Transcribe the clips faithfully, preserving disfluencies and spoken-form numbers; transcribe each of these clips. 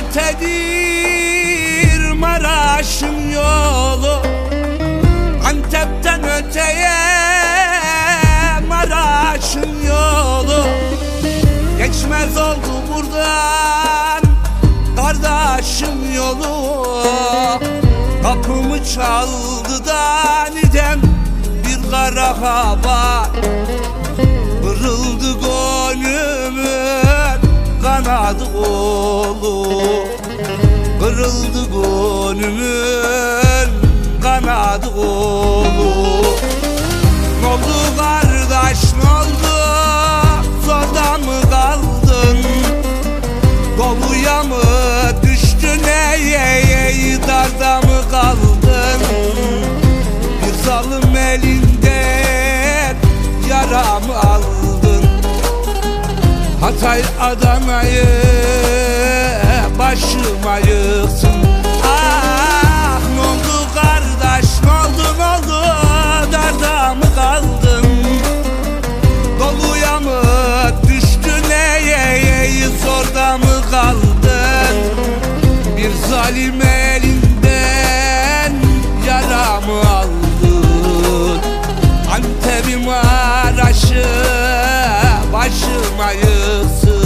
ötedir Maraş'ın yolu, Antep'ten öteye Maraş'ın yolu. Geçmez oldu buradan kardeşim yolu. Kapımı çaldı da nidem bir kara haber. Kırıldı gönlümün kanadı oğlu, kırıldı gönlümün kanadı oğlu. N'oldu kardeş n'oldu, zorda mı kaldın? Doluya mı düştün ey ey ey, darda mı kaldın? Bir zalim elinden yaramı aldın. Hatay Adana'yı başıma yıksın. Ah n'oldu kardeş n'oldu n'oldu, darda mı kaldın? Doluya mı düştün ey ey ey, zorda mı kaldın? Bir zalim elinden yaramı aldın. Antep'im Maraş'ı başıma yıksın.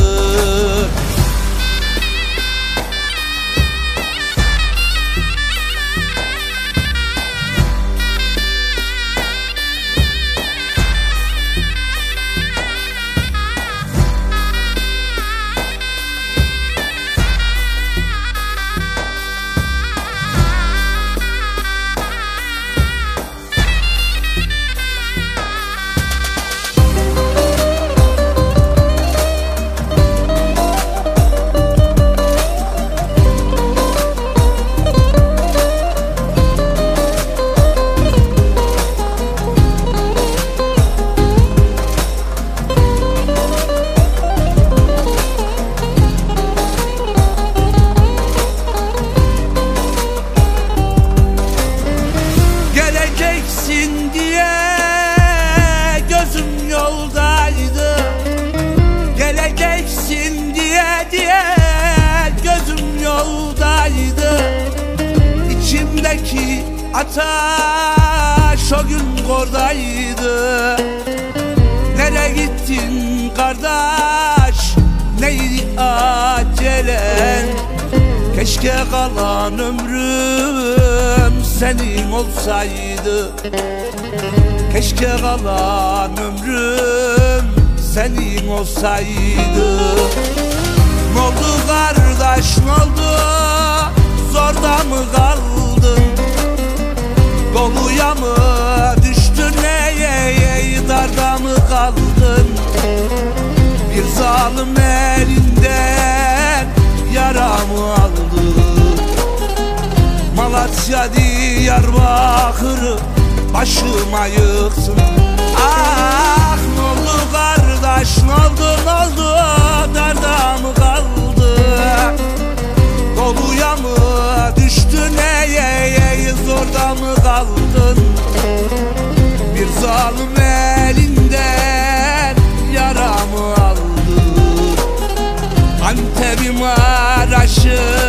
Geleceksin diye gözüm yoldaydı, geleceksin diye diye gözüm yoldaydı. İçimdeki ateş o gün oradaydı. Nereye gittin kardeş, neydi acelen? Keşke kalan ömrüm senin olsaydı. Keşke kalan ömrüm senin olsaydı. N'oldu kardeş n'oldu, zorda mı kaldın? Doluya mı düştün ey ey ey, darda mı kaldın? Bir zalim elinden yaramı aldı. Malatya Diyarbakır'ı başıma yıksın. Ah n'oldu kardeş n'oldu n'oldu, darda mı kaldı? Doluya mı düştün ey ey ey, zorda mı kaldın? Bir zalim elinden yaramı aldı. Antep'im Maraş'ı